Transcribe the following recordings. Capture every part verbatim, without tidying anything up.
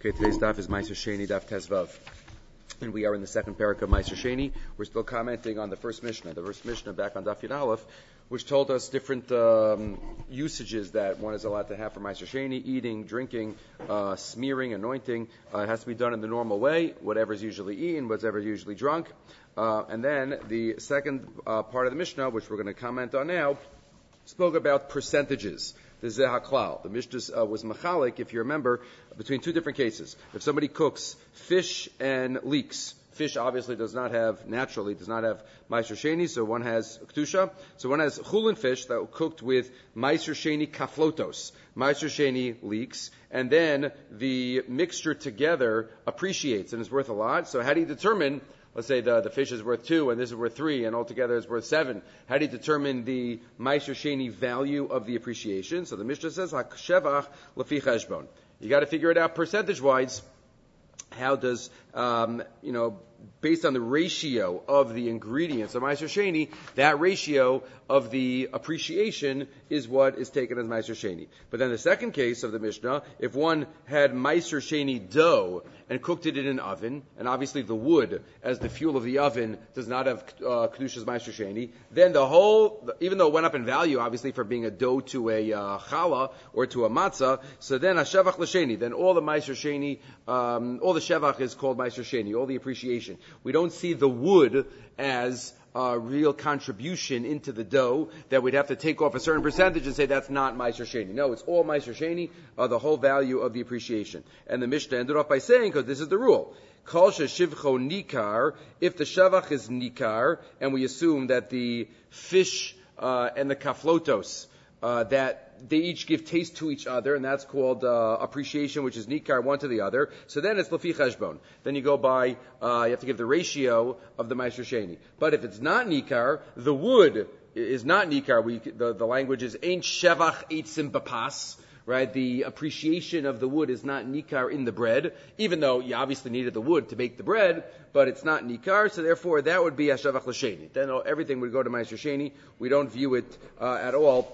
Okay, today's daf is Ma'aser Sheni, daf Tezvav. And we are in the second parak of Ma'aser Sheni. We're still commenting on the first Mishnah. The first Mishnah back on daf Yud Aleph, which told us different um, usages that one is allowed to have for Ma'aser Sheni: eating, drinking, uh, smearing, anointing. Uh, it has to be done in the normal way, whatever is usually eaten, whatever is usually drunk. Uh, and then the second uh, part of the Mishnah, which we're going to comment on now, spoke about percentages. The Zehaklal. The Mishnah uh, was machalik, if you remember, between two different cases. If somebody cooks fish and leeks, fish obviously does not have, naturally, does not have Ma'aser Sheni, so one has Ktusha. So one has chulin fish that were cooked with Ma'aser Sheni kaflotos, Ma'aser Sheni leeks, and then the mixture together appreciates and is worth a lot. So how do you determine, let's say the, the fish is worth two and this is worth three and altogether is worth seven. How do you determine the Ma'aser Sheni value of the appreciation? So the Mishnah says, HaShevach Lefi Cheshbon. You got to figure it out percentage-wise. How does, um, you know, based on the ratio of the ingredients of Ma'aser Sheni, that ratio of the appreciation is what is taken as Ma'aser Sheni. But then the second case of the Mishnah, if one had Ma'aser Sheni dough and cooked it in an oven, and obviously the wood as the fuel of the oven does not have uh, Kedusha's Ma'aser Sheni, then the whole, even though it went up in value, obviously for being a dough to a uh, challah or to a matzah, so then HaShevach L'Sheni, then all the Ma'aser Sheni, um, all the Shevach is called Ma'aser Sheni, all the appreciation. We don't see the wood as a real contribution into the dough that we'd have to take off a certain percentage and say that's not Ma'aser Sheni. No, it's all Ma'aser Sheni, uh, the whole value of the appreciation. And the Mishnah ended off by saying, because this is the rule, Kol sheshivcho nikar, if the Shevach is nikar, and we assume that the fish uh, and the kaflotos, uh, that they each give taste to each other, and that's called uh, appreciation, which is nikar, one to the other. So then it's lefi cheshbon. Then you go by, uh, you have to give the ratio of the Ma'aser Sheni. But if it's not nikar, the wood is not nikar. We, the, the language is ein shevach eitzim bapas, right? The appreciation of the wood is not nikar in the bread, even though you obviously needed the wood to make the bread, but it's not nikar, so therefore that would be HaShevach L'Sheni. Then everything would go to Ma'aser Sheni. We don't view it uh, at all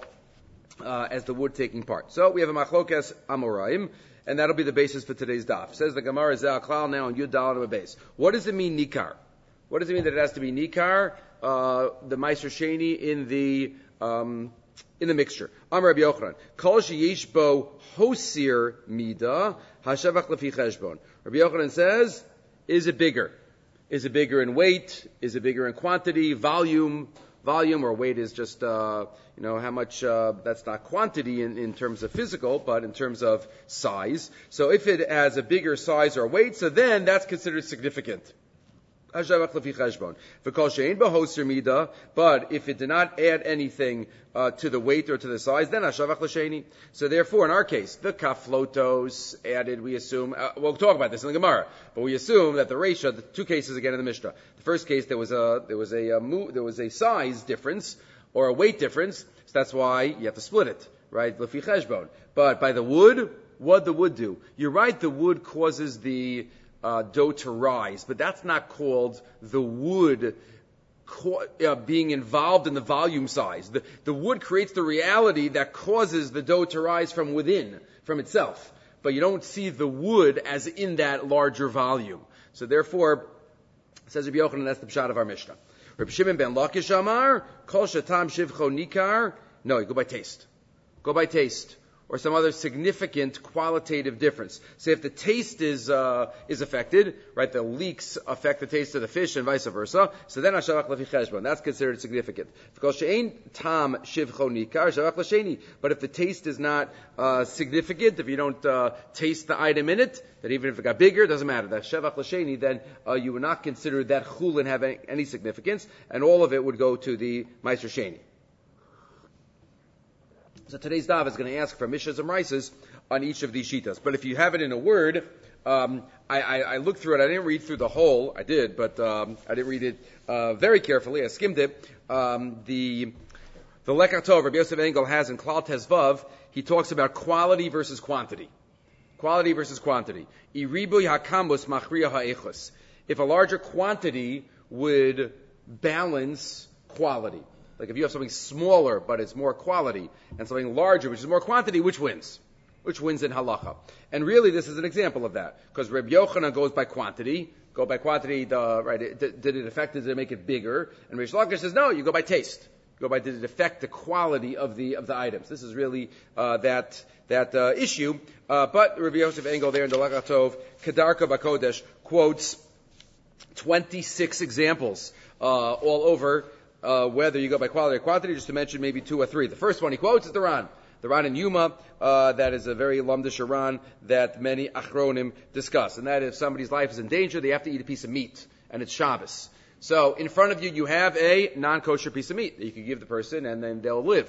Uh, as the wood taking part. So we have a machlokas amoraim, and that'll be the basis for today's daf. Says the Gemara Ze'aklal now on Yud Daled base. What does it mean nikar? What does it mean that it has to be nikar? Uh, the Ma'aser Sheni in the um, in the mixture. Amar Rabbi Yochanan, Kol sheyesh bo hosir mida HaShevach lefi cheshbon. Rabbi Yochanan says, is it bigger? Is it bigger in weight? Is it bigger in quantity, volume? Volume or weight is just, uh, you know, how much, uh, that's not quantity in, in terms of physical, but in terms of size. So if it has a bigger size or weight, so then that's considered significant. But if it did not add anything uh, to the weight or to the size, then HaShevach L'Sheni. So therefore, in our case, the kaflotos added, we assume, uh, we'll talk about this in the Gemara, but we assume that the ratio, the two cases again in the Mishnah. The first case, there was a, there was a, a there was a size difference, or a weight difference, so that's why you have to split it, right? Lefi cheshbon. But by the wood, what the wood do? You're right, the wood causes the Uh, dough to rise, but that's not called the wood co- uh, being involved in the volume size. The, the wood creates the reality that causes the dough to rise from within, from itself. But you don't see the wood as in that larger volume. So therefore, says Rabbi Yochanan, that's the pshat of our Mishnah. Rabbi Shimon ben Lakish Amar, Kol shatam shivcho nikar. No, you go by taste. Go by taste. Or some other significant qualitative difference. So if the taste is uh, is affected, right, the leeks affect the taste of the fish and vice versa, so then HaShevach Lefi Cheshbon, that's considered significant. Because she'ein tam shivcho nikar, HaShevach L'Sheni. But if the taste is not uh, significant, if you don't uh, taste the item in it, that even if it got bigger, it doesn't matter. That HaShevach L'Sheni, then uh, you would not consider that chulin have any, any significance, and all of it would go to the Ma'aser Sheni. So today's daf is going to ask for mishas and rises on each of these shitas. But if you have it in a word, um, I, I, I looked through it. I didn't read through the whole. I did, but um, I didn't read it uh, very carefully. I skimmed it. Um, the the Lekach Tov Rabbi Yosef Engel has in Klal Tezvav. He talks about quality versus quantity. Quality versus quantity. Iribu hakambus machriya ha'echos. If a larger quantity would balance quality. Like if you have something smaller, but it's more quality, and something larger, which is more quantity, which wins? which wins in halacha. And really, this is an example of that, because Reb Yochanan goes by quantity. Go by quantity, the, right, it, did, did it affect it? Did it make it bigger? And Rish Lakish says, no, you go by taste. You go by, did it affect the quality of the of the items? This is really uh, that that uh, issue. Uh, but Rabbi Yosef Engel there in the Lachatov, Kedarka Bakodesh, quotes twenty-six examples uh, all over uh, whether you go by quality or quantity, just to mention maybe two or three. The first one he quotes is the Ran. The Ran in Yuma, uh, that is a very lumdish Ran that many Achronim discuss. And that if somebody's life is in danger, they have to eat a piece of meat. And it's Shabbos. So in front of you, you have a non-kosher piece of meat that you could give the person and then they'll live.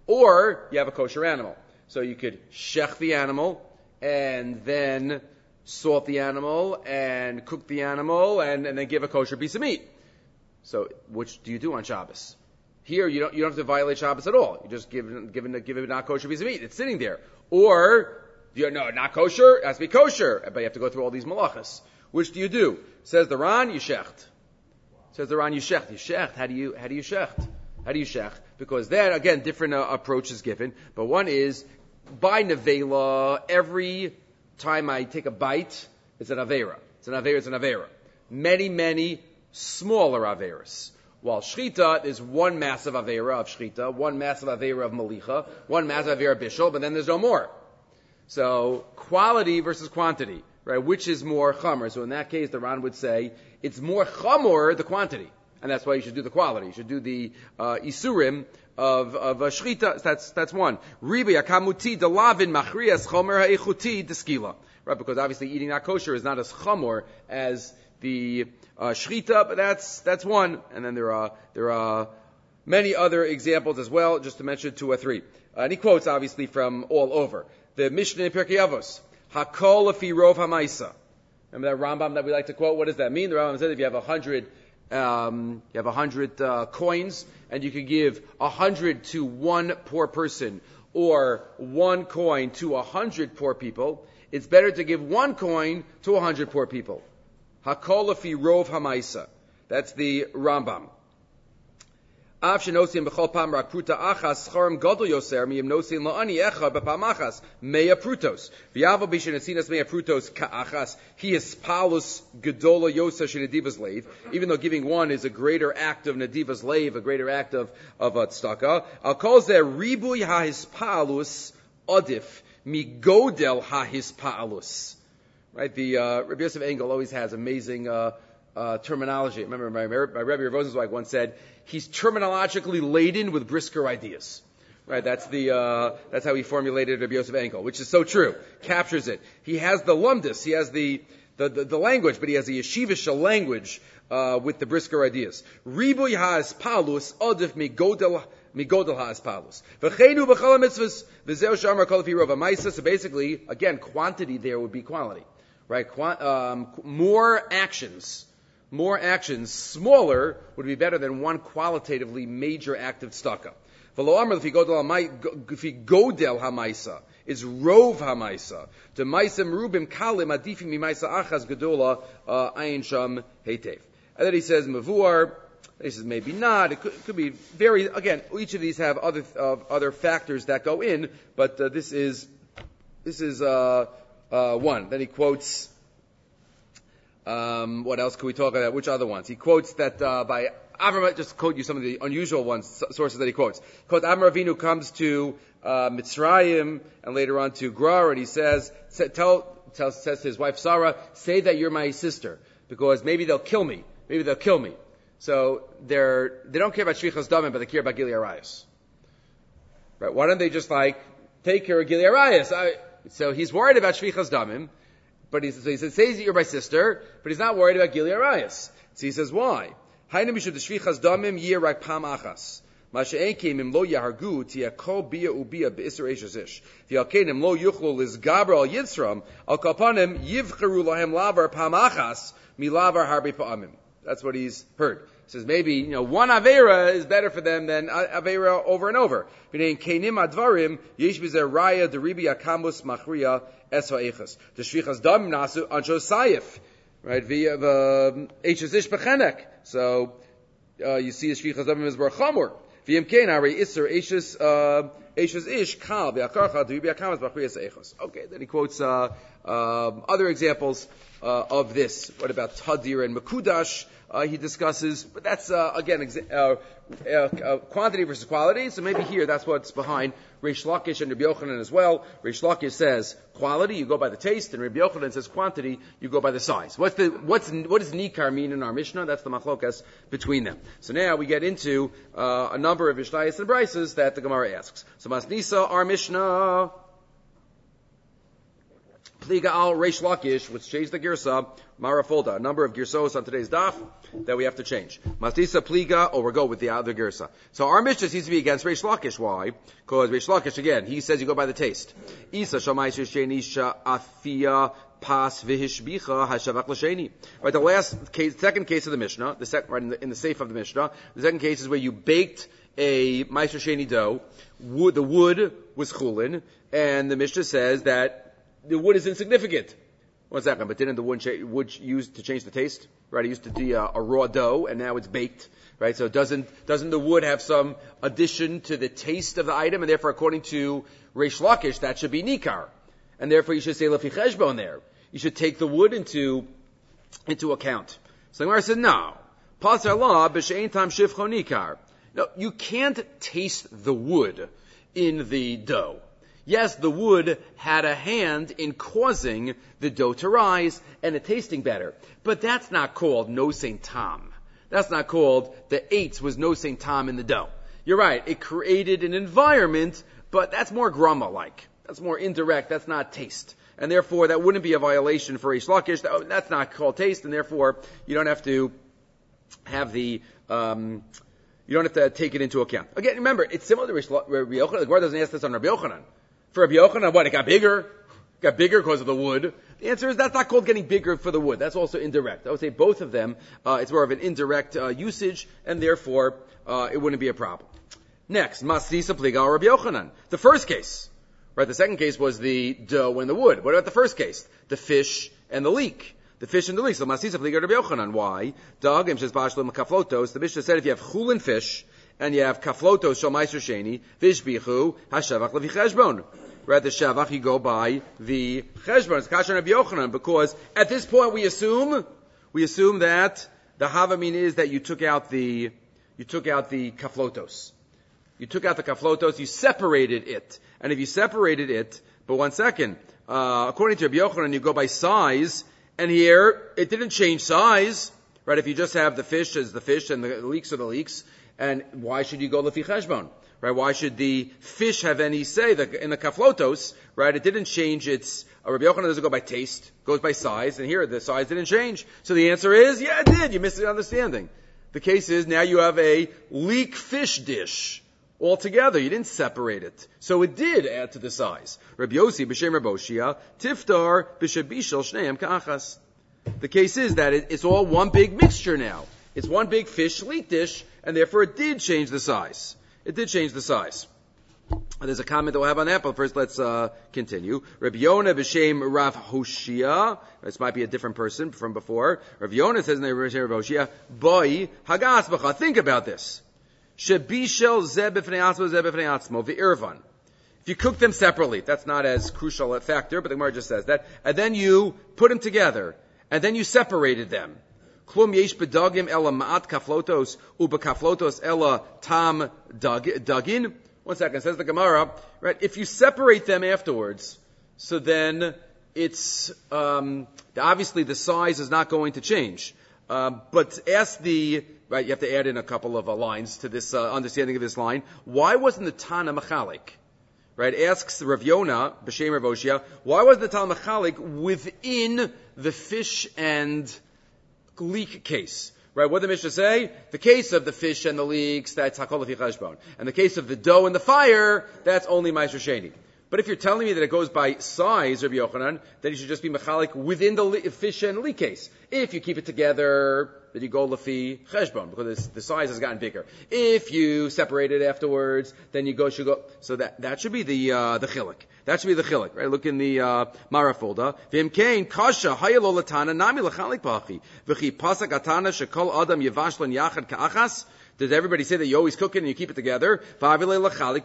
Or you have a kosher animal. So you could shech the animal and then salt the animal and cook the animal and, and then give a kosher piece of meat. So which do you do on Shabbos? Here, you don't, you don't have to violate Shabbos at all. You just give, give, give it a not kosher piece of meat. It's sitting there. Or, you know, not kosher, it has to be kosher. But you have to go through all these malachas. Which do you do? Says the Ran, you shecht. Says the Ran, you shecht. You shecht. How do you, how do you shecht? How do you shecht? Because then, again, different uh, approach is given. But one is, by nevela, every time I take a bite, it's an avera. It's an avera, it's an avera. Many, many smaller averas. While shchita is one massive avera of shchita, one massive avera of malicha, one massive avera of bishul, but then there's no more. So, quality versus quantity, right? Which is more chamor? So in that case, the Ran would say, it's more chamor, the quantity. And that's why you should do the quality. You should do the uh, isurim of, of uh, shchita. That's, that's one. Ribi akamuti delavin machrias chomer ha'echuti deskila. Right? Because obviously eating not kosher is not as chamor as the uh, shchita, but that's that's one. And then there are there are many other examples as well, just to mention two or three. Uh, and he quotes obviously from all over. The Mishnah in Pirkei Avos, Hakol afi rov hamaisa. Remember that Rambam that we like to quote? What does that mean? The Rambam said if you have a hundred, um, you have a hundred uh, coins, and you could give a hundred to one poor person, or one coin to a hundred poor people, it's better to give one coin to a hundred poor people. Hakol afi rov hamaisa. That's the Rambam. Av shenosim b'chol pam rak pruta achas scharim gadol yoser miyim nosim la'ani echad b'pam achas mea prutos v'yavo b'shenesinas mea prutos ka'achas he is palus gedola yoser shenedivas leiv. Even though giving one is a greater act of nedivas leiv, a greater act of of uh, tzedakah, I'll call there ribui hahispalus adif migodel hahispalus. Right, the uh, Rabbi Yosef Engel always has amazing uh, uh, terminology. I remember my, my Rebbe Rosenzweig once said he's terminologically laden with brisker ideas. Right, that's the uh, that's how he formulated Rabbi Yosef Engel, which is so true. Captures it. He has the lumdus, he has the the, the, the language, but he has the yeshivish language uh, with the brisker ideas. Ribuy ha'as palus adif migodel migodel ha'as palus. V'cheinu b'chol mitzvahs v'zeu shamar kol afi rov hamaisa. So basically, again, quantity there would be quality. Right, Quant, um, more actions, more actions, smaller would be better than one qualitatively major act of tzedakah. V'lo amar l'fi godel hamaisa is rov hamaisa. To maisem rubim kalim adifim mimaisa achas gedola ayin sham heitev. And then he says mavuar. He says maybe not. It could, it could be very. Again, each of these have other uh, other factors that go in, but uh, this is this is. Uh, Uh, one. Then he quotes, um, what else could we talk about? Which other ones? He quotes that, uh, by Avram, just quote you some of the unusual ones, sources that he quotes. He quotes Avram Avinu comes to, uh, Mitzrayim and later on to Gerar, and he says, tell, tell, says to his wife Sarah, say that you're my sister, because maybe they'll kill me. Maybe they'll kill me. So they're, they don't care about Shvichas Damim, but they care about Gilui Arayos. Right? Why don't they just like, take care of Gilui Arayos? I, So he's worried about Shvichas Damim, but he, so he says, says that you're my sister, but he's not worried about Gilui Arayos. So he says, why? Hainu mishud Shvichas Damim yir rak pam achas. Ma she'enkim im lo yahargu tia kol bia ubia be'isur eshazish. V'yalkenim lo yuchlo lizgaber al yitzram, al kapanim yivcheru lahem lavar pam achas milavar harbe pa'amim. That's what he's heard. He says maybe, you know, one Avera is better for them than Avera over and over. V'nein kenim advarim, yesh b'zer raya deribi akamus machriya es ha'echas. The shvichas dam nasu ancho sayif. Right? Via the eshazish bechenek. So, uh, you see the shvichas dam is bar chamor. V'yim kein hari isser eshas, uh, Eishes ish kal be'akarcha du'i be'akamas b'achriyas eichos. Okay, then he quotes uh, um, other examples uh, of this. What about tadir and mekudash? Uh, he discusses, but that's uh, again exa- uh, uh, uh, quantity versus quality. So maybe here that's what's behind Reish Lakish and Rabbi Yochanan as well. Reish Lakish says quality, you go by the taste, and Rabbi Yochanan says quantity, you go by the size. What's the what's what does nikar mean in our Mishnah? That's the machlokas between them. So now we get into uh, a number of Mishnayos and Brises that the Gemara asks. So Masnisa, our Mishnah. Pliga al Reish Lakish, which changed the girsa, Marafolda, a number of girsos on today's daf that we have to change. Masdisa Pliga, or we'll go with the other girsa. So our Mishnah seems to be against Reish Lakish. Why? Because Reish Lakish, again, he says you go by the taste. Isa Shamai Shenisha Afia Pas Vihishbicha Hashavak Lasheni. Right, the last case, second case of the Mishnah, the second, right, in the, in the safe of the Mishnah, the second case is where you baked a Meiser Sheni dough, wood, the wood was chulin, and the Mishnah says that the wood is insignificant. One second, but didn't the wood, cha- wood used to change the taste? Right, it used to be uh, a raw dough, and now it's baked. Right, so doesn't doesn't the wood have some addition to the taste of the item, and therefore, according to Reish Lakish, that should be nikar, and therefore you should say lefi cheshbon there. You should take the wood into into account. So the Gemara said, no, pasar la b'shein tam shifcho nikar. No, you can't taste the wood in the dough. Yes, the wood had a hand in causing the dough to rise and it tasting better. But that's not called no Saint Tom. That's not called the eights was no Saint Tom in the dough. You're right, it created an environment, but that's more grama-like. That's more indirect, that's not taste. And therefore, that wouldn't be a violation for Reish Lakish. That's not called taste, and therefore, you don't have to have the, um, you don't have to take it into account. Again, remember, it's similar to Rabbi Yochanan. The Gemara doesn't ask this on Rabbi Yochanan. For Rabbi Yochanan, what, it got bigger? It got bigger because of the wood. The answer is that's not called getting bigger for the wood. That's also indirect. I would say both of them, uh, it's more of an indirect uh, usage, and therefore, uh, it wouldn't be a problem. Next, Masrisa Pliga Rabbi Yochanan. The first case. Right, the second case was the dough and the wood. What about the first case? The fish and the leek. The fish and the leek. So Masrisa Pliga Rabbi Yochanan. Why? Dagim Shes Bashlim Kaflotos. The Mishnah said if you have chulin fish, and you have kaflotos shal meiser sheni, vishbichu, hashavach levi cheshbon. Right, the shavach, you go by the cheshbon. It's kasher Rabbi Yochanan, because at this point we assume, we assume that the havamin is that you took out the, you took out the kaflotos. You took out the kaflotos, you separated it. And if you separated it, but one second, uh, according to Rabbi Yochanan, you go by size, and here, it didn't change size. Right, if you just have the fish as the fish and the leeks are the leeks, and why should you go lefi cheshbon? Right? Why should the fish have any say? The, in the kaflotos, right? It didn't change its. Uh, Rabbi Yochanan doesn't go by taste, goes by size, and here the size didn't change. So the answer is, yeah, it did. You missed the understanding. The case is now you have a leek fish dish altogether. You didn't separate it, so it did add to the size. Rabbi Yossi b'shem Rabbi Oshia tiftar b'shebishel shneim ka'achas. The case is that it, it's all one big mixture now. It's one big fish leek dish, and therefore it did change the size. It did change the size. There's a comment that we'll have on that, but first let's uh, continue. Rabbi Yonah b'shem Rav Hoshia. This might be a different person from before. Rabbi Yonah says in the b'shem Rav Hoshia, Boi hagas b'cha. Think about this. Shebishel zeh b'fnei atzmo zeh b'fnei atzmo v'irvan. If you cook them separately, that's not as crucial a factor, but the Gemara just says that. And then you put them together, and then you separated them. Klum yesh bedagim ela ma'at kaflotos uba kaflotos ela tam dagin. One second, says the Gemara, right? If you separate them afterwards, so then it's um, obviously the size is not going to change. Um, but ask the right, you have to add in a couple of uh, lines to this uh, understanding of this line. Why wasn't the Tana machalik? Right? Asks Rav Yonah b'shem Rav Oshia, why wasn't the Tana machalik within the fish and leek case? Right, what did the Mishnah say? The case of the fish and the leeks, that's hakol lefi cheshbon. And the case of the dough and the fire, that's only meiser sheni. But if you're telling me that it goes by size, Rabbi Yochanan, then you should just be mechalik within the le- fish and leek case. If you keep it together, then you go lefi cheshbon, because the size has gotten bigger. If you separate it afterwards, then you go, should go, so that, that should be the, uh, the chilik. That should be the chilik, right? Look in the, uh, Mara folder. V'im kein, kasha, hayalo latana, nami lachalik pachi. V'chi pasak atana, shekol adam yevashlan yachad ka'achas. Does everybody say that you always cook it and you keep it together? Right? You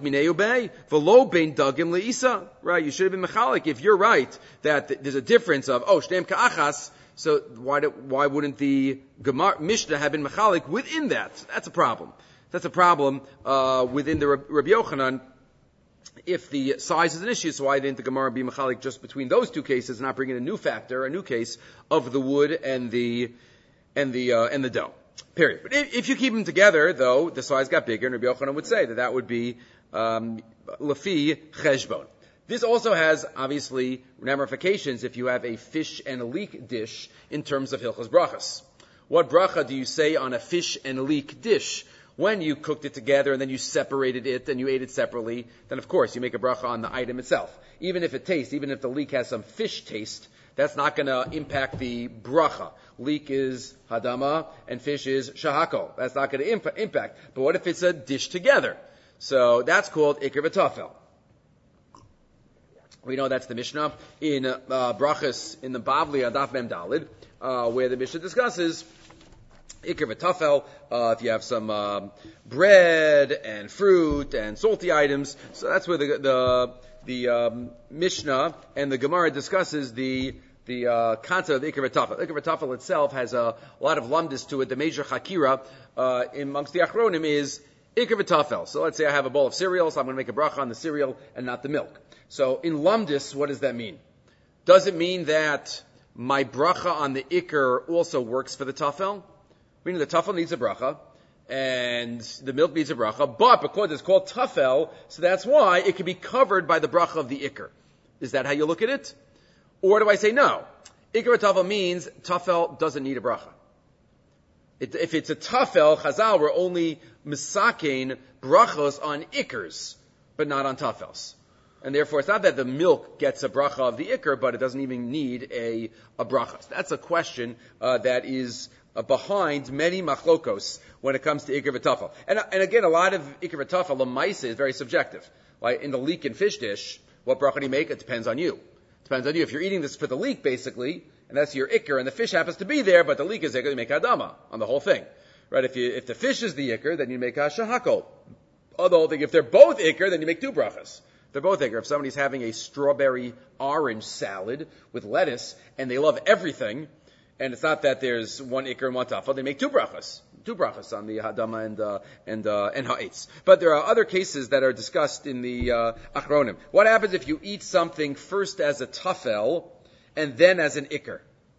should have been mechalik if you're right that there's a difference of, oh, shneim ka'achas, so why, do, why wouldn't the Gemara, Mishnah have been mechalik within that? That's a problem. That's a problem uh, within the Rabbi Yochanan. If the size is an issue, so why didn't the Gemara be mechalik just between those two cases, not bring in a new factor, a new case of the wood and the and the uh, and the dough? Period. But if, if you keep them together, though, the size got bigger, and Rabbi Yochanan would say that that would be um, lafi cheshbon. This also has, obviously, ramifications if you have a fish and a leek dish in terms of hilchos brachas. What bracha do you say on a fish and leek dish? When you cooked it together and then you separated it and you ate it separately, then of course you make a bracha on the item itself. Even if it tastes, even if the leek has some fish taste, that's not going to impact the bracha. Leek is hadama and fish is shahako. That's not going to imp- impact. But what if it's a dish together? So that's called ikr v'tafel. We know that's the Mishnah in uh, brachas in the Bavli Adaf Mem Dalid, uh, where the Mishnah discusses ikr v'tafel, uh, if you have some um, bread and fruit and salty items. So that's where the the, the um, Mishnah and the Gemara discusses the the uh, concept of ikr v'tafel. Ikr v'tafel itself has a lot of lumdis to it. The major chakira uh, amongst the achronim is ikr v'tafel. So let's say I have a bowl of cereal, so I'm going to make a bracha on the cereal and not the milk. So in lumdis, what does that mean? Does it mean that my bracha on the ikr also works for the tafel? Meaning the tafel needs a bracha, and the milk needs a bracha, but because it's called tafel, so that's why it can be covered by the bracha of the ikr. Is that how you look at it? Or do I say no? Ikr tafel means tafel doesn't need a bracha. It, if it's a tafel, chazal, we're only misakein brachos on ikrs, but not on tafels. And therefore, it's not that the milk gets a bracha of the ikr, but it doesn't even need a, a bracha. So that's a question uh, that is uh, behind many machlokos when it comes to ikr v'tafel. And, and again, a lot of ikr v'tafel, l'maisa, is very subjective. Like in the leek and fish dish, what bracha do you make? It depends on you. It depends on you. If you're eating this for the leek, basically, and that's your ikr, and the fish happens to be there, but the leek is there, you make adama on the whole thing. Right? If you, if the fish is the ikr, then you make a shahako. Although, if they're both ikr, then you make two brachas. They're both ikr. If somebody's having a strawberry orange salad with lettuce, and they love everything, and it's not that there's one ikr and one tafel, they make two brachas. Two brachas on the hadama and, uh, and, uh, and ha'etz. But there are other cases that are discussed in the, uh, achronim. What happens if you eat something first as a tafel, and then as an ikr?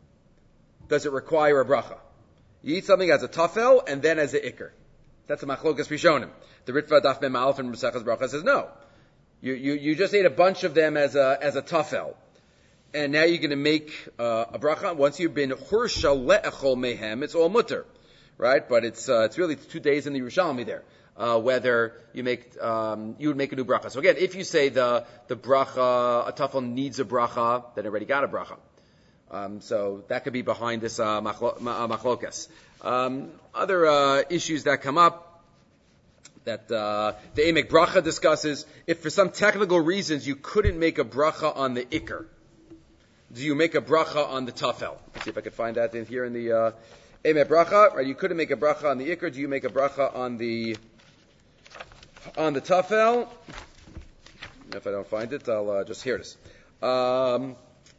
Does it require a bracha? You eat something as a tafel, and then as an ikr. That's a machlokas rishonim. The Ritva Daf Mem Aleph and Mesechus Bracha says no. You, you, you just ate a bunch of them as a, as a tafel. And now you're going to make, uh, a bracha. Once you've been hursha le'echol mehem, it's all mutter. Right? But it's, uh, it's really two days in the Yerushalmi there. Uh, whether you make, um, you would make a new bracha. So again, if you say the, the bracha, a tafel needs a bracha, then it already got a bracha. Um, so that could be behind this, uh, machlo, uh, machlokas. Um, other, uh, issues that come up, that uh, the Emek Bracha discusses, if for some technical reasons you couldn't make a bracha on the ikr, do you make a bracha on the tafel? Let's see if I could find that in here in the uh, Emek Bracha. Right, you couldn't make a bracha on the ikr. Do you make a bracha on the on the tafel? If I don't find it, I'll uh, just hear this. Um,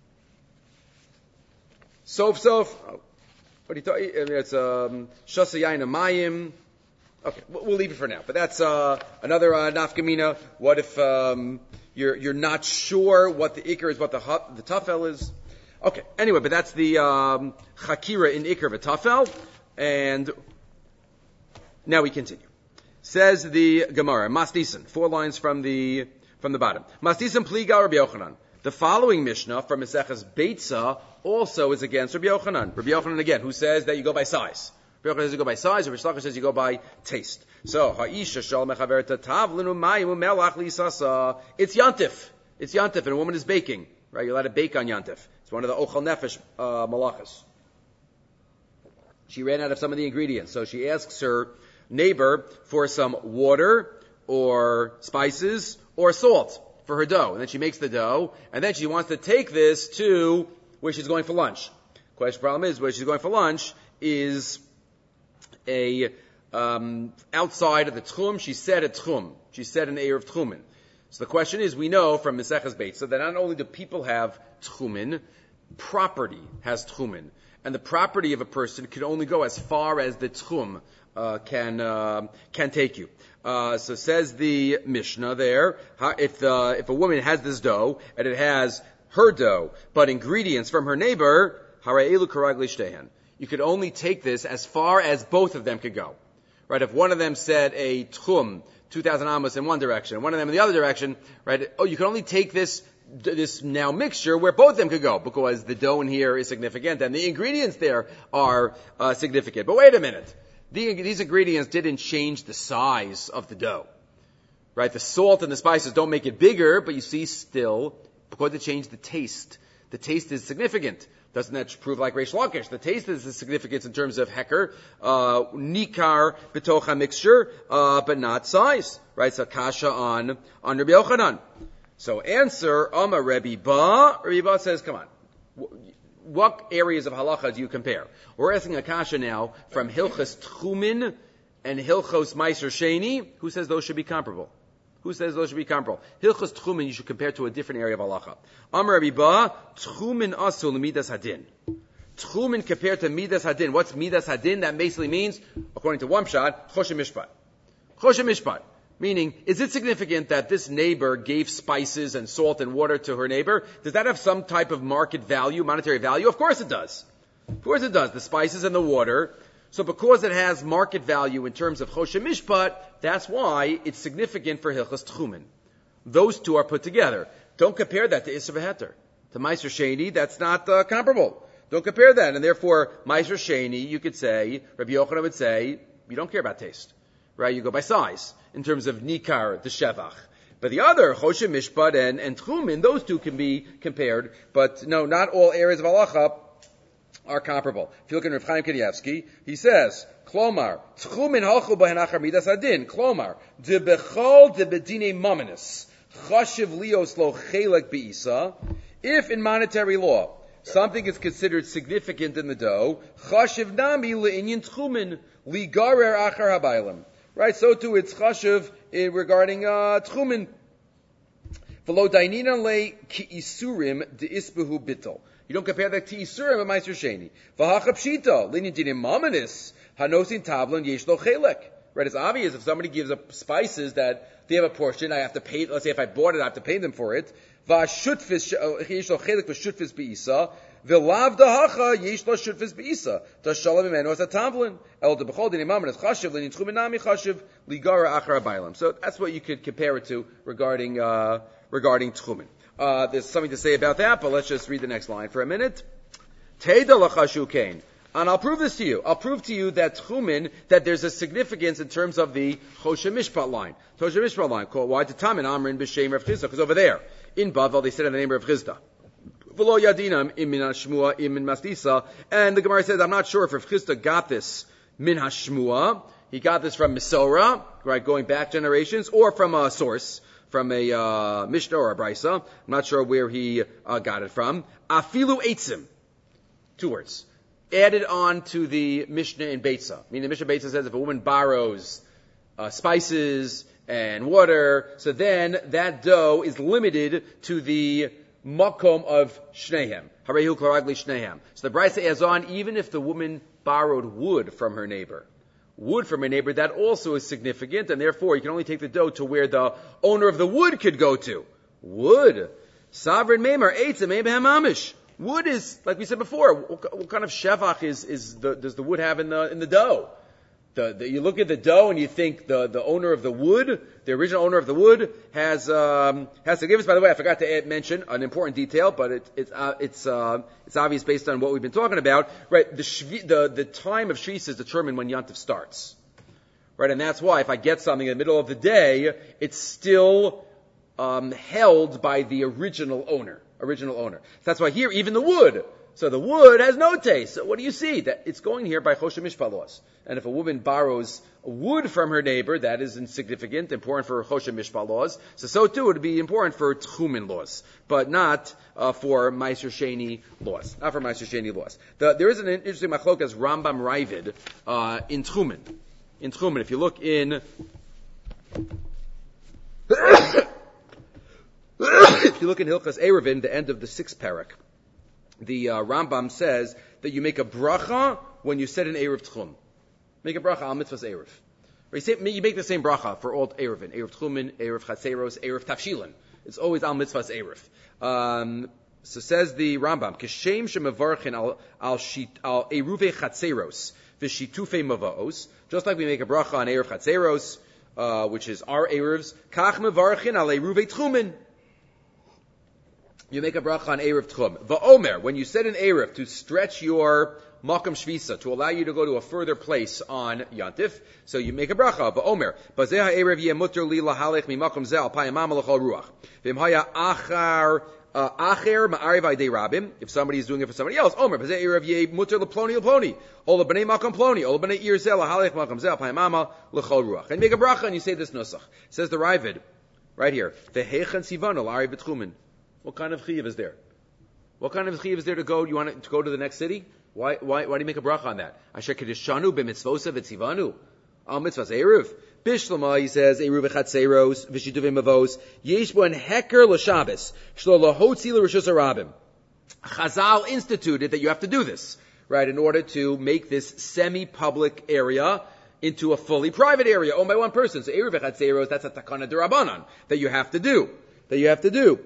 sof sof. Oh, what do you talk? It's um, shasa yayin amayim. Okay, we'll leave it for now. But that's uh, another uh, nafkamina. What if um, you're you're not sure what the ikr is, what the the tafel is? Okay. Anyway, but that's the um, chakira in ikr v'tafel, and now we continue. Says the Gemara, Masnisan, four lines from the from the bottom. Masnisan pliga Rabbi Yochanan. The following Mishnah from Maseches Beitza also is against Rabbi Yochanan. Rabbi Yochanan again, who says that you go by size. Rabbi Yochanan says you go by size, or Rish Lakish says you go by taste. So, ha'isha shal mechaverta tavlinu mayim u'melach lisasa. It's yantif. It's yantif, and a woman is baking. Right? You're allowed to bake on yantif. It's one of the ochel nefesh uh, malachas. She ran out of some of the ingredients, so she asks her neighbor for some water, or spices, or salt for her dough. And then she makes the dough, and then she wants to take this to where she's going for lunch. Question problem is, where she's going for lunch is a um, outside of the Tchum, she said a Tchum. She said an Eir of Tchumen. So the question is, we know from Maseches Beitza that not only do people have Tchumen, property has Tchumen. And the property of a person can only go as far as the Tchum uh, can uh, can take you. Uh, so says the Mishnah there, if the, if a woman has this dough, and it has her dough, but ingredients from her neighbor, hara'elu karagli shtehen. You could only take this as far as both of them could go. Right? If one of them said a tchum, two thousand amos in one direction, one of them in the other direction, right? Oh, you can only take this this now mixture where both of them could go, because the dough in here is significant and the ingredients there are uh, significant. But wait a minute. The, these ingredients didn't change the size of the dough. Right? The salt and the spices don't make it bigger, but you see still, because they change the taste. The taste is significant. Doesn't that prove like Reish Lakish? The taste is the significance in terms of heker, uh, nikar betocha mixture, uh, but not size. Right? So kasha on, on Rabbi Yochanan. So answer, Amar Rebbe Ba. Rebbe Ba says, come on. What areas of halacha do you compare? We're asking a kasha now from Hilchos Tchumen and Hilchos Meiser Sheni. Who says those should be comparable? Who says those should be comparable? Hilchos Tchumen you should compare to a different area of halacha. Amar Rebbe Ba, Tchumen asul midas hadin. Tchumen compared to midas hadin. What's midas hadin? That basically means, according to one shot, choshen mishpat. Choshen mishpat. Meaning, is it significant that this neighbor gave spices and salt and water to her neighbor? Does that have some type of market value, monetary value? Of course it does. Of course it does. The spices and the water. So because it has market value in terms of choshen mishpat, that's why it's significant for Hilchos Tchumen. Those two are put together. Don't compare that to Isser v'Heter. To Meiser Sheni, that's not uh, comparable. Don't compare that. And therefore, Meiser Sheni, you could say, Rabbi Yochanan would say, you don't care about taste. Right? You go by size. In terms of Nikar, the Shevach. But the other, Choshen Mishpat and, and Tchumen, those two can be compared. But no, not all areas of halacha are comparable. If you look at Rav Chaim Kanievsky, he says, Klomar, Tchumen halchu b'henachar midas adin. Klomar, de bechol de bedine mamanis. Chashiv lios lo chelek be'isa. If in monetary law, something is considered significant in the dough, Chashiv nami le'inyin Tchumen, li garer achar habaylam. Right, so too it's chashuv uh, regarding uh, tchumen. V'lo dainina le ki isurim de isbehu bittel. You don't compare that to isurim and meiser sheni. V'hacha pshita linyan dinim mamanis hanosin tablan yesh lo chelek. Right, it's obvious if somebody gives up spices that they have a portion, I have to pay. Let's say if I bought it, I have to pay them for it. V'ashutfis yesh lo chelek v'shutfis beisa. V'lav dahacha yesh lo shutfis beisa. Tashalam imenu as a tavlin. El de b'chol dinim mamanis chashiv l'nin tchumen nami chashiv ligara achar bailam. So that's what you could compare it to regarding uh, regarding tchumen. Uh, there's something to say about that, but let's just read the next line for a minute. Teda lachashu kain. And I'll prove this to you. I'll prove to you that tchumen, that there's a significance in terms of the choshen mishpat line. Choshen mishpat line. Why? Tamin amrin b'shem Rav Chisda. Because over there, in Bavel, they said in the name of Rav Chisda. V'lo yadinam im min hashmua im min masdisa. And the Gemara says, I'm not sure if Rav Chisda got this min hashmua. He got this from Misora, right, going back generations, or from a source, from a uh, Mishnah or a Brisa. I'm not sure where he uh, got it from. Afilu eitzim. Two words. Added on to the Mishnah in Beitza. I mean, the Mishnah Beitza says if a woman borrows uh, spices and water, so then that dough is limited to the makom of shnehem. Harehu klaragli shnehem. So the Brisa adds on, even if the woman borrowed wood from her neighbor. Wood from her neighbor, that also is significant, and therefore you can only take the dough to where the owner of the wood could go to. Wood. Sovereign Meimar, Eitzim, Abraham Amish. Wood is, like we said before, what, what kind of shevach is, is the, does the wood have in the in the dough? The, the, you look at the dough and you think the, the owner of the wood, the original owner of the wood, has um, has to give us. By the way, I forgot to add, mention an important detail, but it, it, uh, it's uh, it's obvious based on what we've been talking about. Right, the shvi, the, the time of Shvis is determined when Yontif starts. Right, and that's why if I get something in the middle of the day, it's still um, held by the original owner. Original owner. So that's why here, even the wood. So the wood has no taste. So what do you see? That it's going here by choshen mishpat laws. And if a woman borrows wood from her neighbor, that is insignificant, important for choshen mishpat laws. So so too it would be important for tchumen laws, but not uh, for meiser sheni laws. Not for meiser sheni laws. The, there is an interesting machlok as Rambam Ravid uh, in tchumen. in Tchumen. If you look in, if you look in Hilchas Eruvin, the end of the sixth parak, the uh, Rambam says that you make a bracha when you said an Eruv Tchum. Make a bracha al mitzvahs Eruv. Or you, say, you make the same bracha for all Eruvin. Eruv Tchumen, Eruv Chatzeros, Eruv Tafshilin. It's always al mitzvahs Eruv. Um, so says the Rambam, Keshem shemevarchin al al shit al Eruve Chatzeros v'shitufe mavaos. Just like we make a bracha on Eruv Chatzeros, uh, which is our Eruvs, kach mevarchin al Eruve Tchumen. You make a bracha on Eruv Tchum. Va'omer, when you said an Eruv to stretch your Makam Shvisa, to allow you to go to a further place on Yantif, so you make a bracha. Va'omer, Bazeha Eruv yeh mutter li lahalech mi Makam zeh al payamam l'chol ruach. V'im haya achar, acher ma'ariv aydei rabim, if somebody is doing it for somebody else, Omer, Bazeha Eruv yeh mutter l'ploni l'ploni, ola b'nei Makam ploni, ola b'nei ir zeh lahalech Makam zeh al payamam l'chol ruach. And make a bracha and you say this nusach. Says the Ravid, right here, V'hechen sivanu l'ariv b'tchumen. What kind of chiyuv is there? What kind of chiyuv is there to go? You want to go to the next city? Why, why, why do you make a bracha on that? Asher kedishanu b'mitzvosa v'tzivanu. Al mitzvahs eruv. Bishlama, he says, eruv echatzeros, v'shiduvim avos, yesh bo en heker l'shabes, shlo lahotzi l'rishus harabim. Chazal instituted that you have to do this, right, in order to make this semi-public area into a fully private area owned by one person. So eruv echatzeros, that's a takana d'Rabbanan, that you have to do. That you have to do.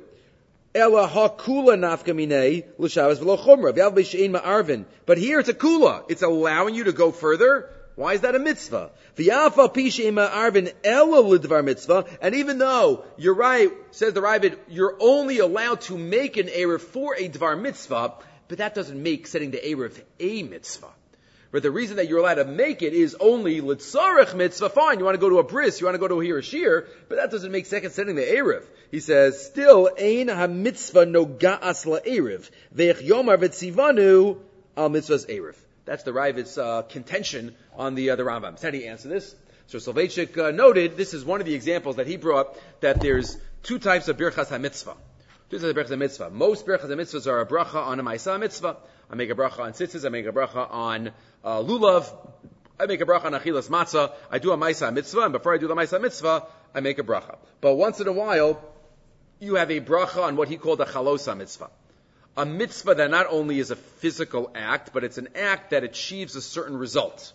Ela hakula nafkamine l'shavas v'lo chumra v'yav b'shein ma'arvin. But here it's a kula. It's allowing you to go further. Why is that a mitzvah? V'yafa pishein ma'arvin ela l'dvar mitzvah. And even though you're right, says the Ravid, you're only allowed to make an eruv for a dvar mitzvah, but that doesn't make setting the eruv a mitzvah. But the reason that you're allowed to make it is only l'tzarech mitzvah. Fine, you want to go to a bris, you want to go to a Hiroshir, but that doesn't make second setting the eruv. He says, still, ein ha-mitzvah no ga'as la-eruv, ve'ech yomar v'tzivanu al mitzvah's eruv. That's the Ravid's uh, contention on the uh, the Rambam. So how do you answer this? So Soloveitchik uh, noted, this is one of the examples that he brought, that there's two types of birchas ha-mitzvah. Two types of birchas ha-mitzvah. Most birchas ha-mitzvahs are a bracha on a ma'isa mitzvah. I make a bracha on tzitzis, I make a bracha on uh, lulav, I make a bracha on achilas matzah, I do a ma'isa mitzvah, and before I do the ma'isa mitzvah, I make a bracha. But once in a while, you have a bracha on what he called a chalosa mitzvah. A mitzvah that not only is a physical act, but it's an act that achieves a certain result.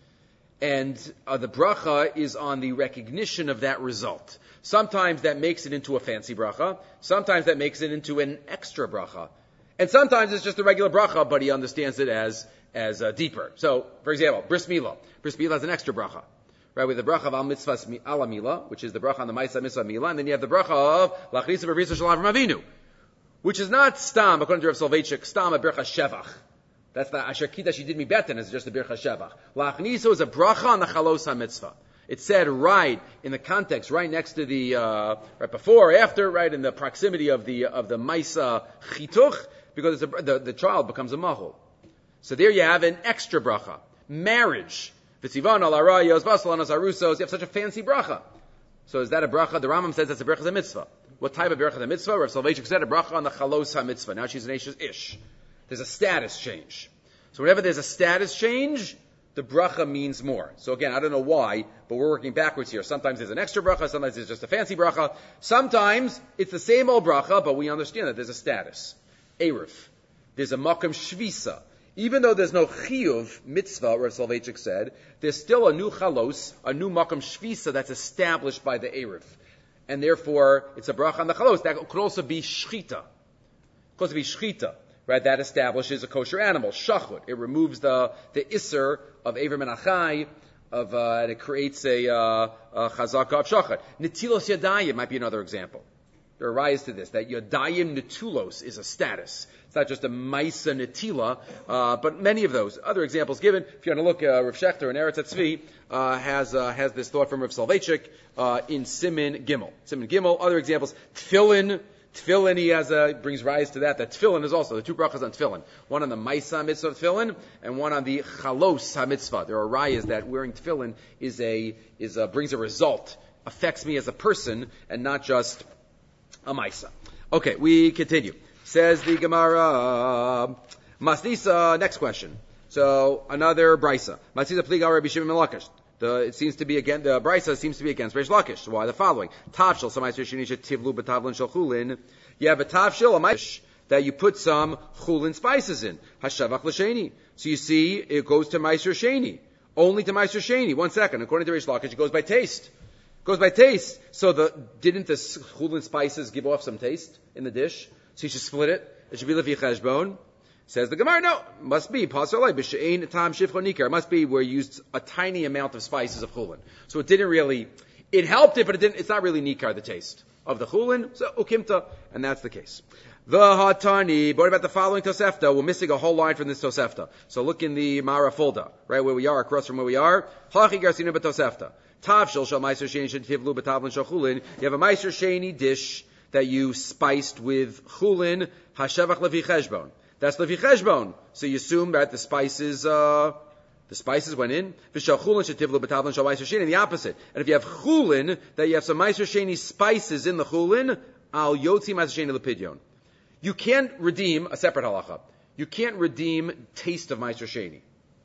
And uh, the bracha is on the recognition of that result. Sometimes that makes it into a fancy bracha, sometimes that makes it into an extra bracha. And sometimes it's just a regular bracha, but he understands it as as uh, deeper. So, for example, bris milah. Bris milah is an extra bracha, right? With the bracha of al mitzvahs ala milah, which is the bracha on the ma'isa mitzvah milah, and then you have the bracha of lachnisa b'brisa shel Avram Avinu, which is not stam according to Rav Soloveitchik, stam a bercha shevach. That's the asher kiddush did mi beten. It's just a bercha shevach. Lachnisa is a bracha on the chalos ha-mitzvah. It's said right in the context, right next to the uh, right before or after, right in the proximity of the of the ma'isa chituch. Because it's a, the, the child becomes a mahul. So there you have an extra bracha. Marriage. V'tzivan al arayos, v'asalanos arusos. You have such a fancy bracha. So is that a bracha? The Rambam says that's a bracha mitzvah. What type of bracha mitzvah? Rav Soloveitchik said a bracha on the chalos ha-mitzvah. Now she's an Ashes ish. There's a status change. So whenever there's a status change, the bracha means more. So again, I don't know why, but we're working backwards here. Sometimes there's an extra bracha, sometimes there's just a fancy bracha. Sometimes it's the same old bracha, but we understand that there's a status. Eruv. There's a makam shvisa. Even though there's no chiyuv mitzvah, Rav Soloveitchik said, there's still a new chalos, a new makam shvisa that's established by the eruv. And therefore, it's a bracha on the chalos. That could also be shchita. Could also be shchita. Right? That establishes a kosher animal. Shachut. It removes the, the isser of Ever Menachai, of, uh, and it creates a, uh, a chazaka of shachut. Netilos yadayim might be another example. There are rayas to this, that Yadayim Netulos is a status. It's not just a Maisa Netila, uh, but many of those. Other examples given, if you want to look, uh, Rav Shechter in Eretz HaTzvi, uh, has, uh, has this thought from Rav Soloveitchik, uh, in Simin Gimel. Simin Gimel, other examples, Tfilin, Tfilin, he has, uh, brings rayas to that, that Tfilin is also, the two brachas on Tfilin. One on the Maisa Mitzvah of Tfilin, and one on the Chalos HaMitzvah. There are rayas that wearing Tfilin is a, is a, brings a result, affects me as a person, and not just a maisa. Okay, we continue. Says the Gemara, Masnisa, next question. So, another brisa. Masnisa pliga Rabbi Shimon ben Lakish. The, it seems to be again, the Brisa seems to be against Reish Lakish. So why the following? Tavshil, some Meiser Sheni shetivlu b'tavlin shel chulin. You have a tavshil, a Meiser that you put some chulin spices in. Hashavach l'sheni. So you see, it goes to Meiser Sheni. Only to Meiser Sheni. One second. According to Reish Lakish, it goes by taste. It goes by taste. So the, didn't the chulin spices give off some taste in the dish? So you should split it. It should be lefi cheshbon. Says the Gemara, no, must be pasarlai b'she'ein tam shifcha nikar. It must be where you used a tiny amount of spices of chulin. So it didn't really, it helped it, but it didn't. It's not really nikar, the taste of the chulin. So ukimta, and that's the case. The hatani. What about the following tosefta? We're missing a whole line from this tosefta. So look in the Mara folder, right where we are, across from where we are. Hachi garsina b'tosefta. Tavshil shal meiser sheni shetivlu b'tavlin shal chulin. You have a meiser sheni dish that you spiced with chulin. Hashevach levi cheshbon. That's lefi cheshbon. So you assume that the spices, uh, the spices went in. V'shal chulin shetivlu b'tavlin shal meiser sheni. And the opposite. And if you have chulin, that you have some meiser sheni spices in the chulin, al yotzi meiser sheni lepidyon. You can't redeem a separate halacha. You can't redeem taste of meiser sheni.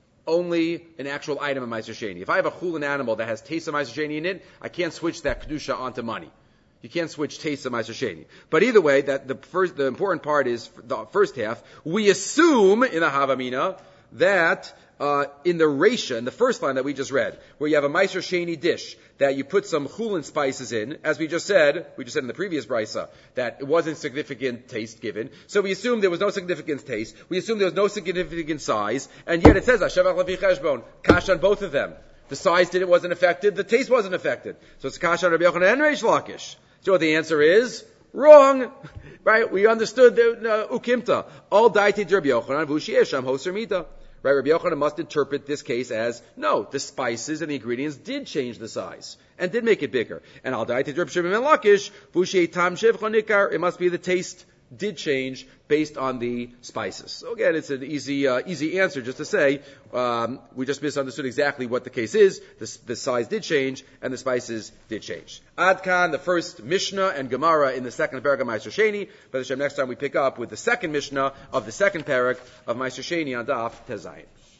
Only an actual item of meiser sheni. If I have a chulin animal that has taste of meiser sheni in it, I can't switch that kedusha onto money. You can't switch taste of Meiser Sheni. But either way, that the first, the important part is the first half. We assume in the Havamina that uh, in the Reisha, in the first line that we just read, where you have a Meiser Sheni dish that you put some chulin spices in, as we just said, we just said in the previous brisa that it wasn't significant taste given. So we assume there was no significant taste. We assume there was no significant size, and yet it says Hashavach lefi cheshbon, kash on both of them. The size did it wasn't affected. The taste wasn't affected. So it's kash on Rabbi Yochanan and Reish Lakish. So the answer is wrong, right? We understood the uh, ukimta. All daiti Rabbi Yochanan v'ushiyesham hoser mita. Right? Rabbi Yochanan must interpret this case as no, the spices and the ingredients did change the size and did make it bigger. And al daiti Rabbi Shimon ben Lakish v'ushiyei tam shivcha nikar. It must be the taste did change based on the spices. So again, it's an easy, uh, easy answer just to say, um, we just misunderstood exactly what the case is. The, the size did change and the spices did change. Adkan, the first Mishnah and Gemara in the second parak of Meiser Sheni. But next time we pick up with the second Mishnah of the second parak of Meiser Sheni on Daf Tezayin.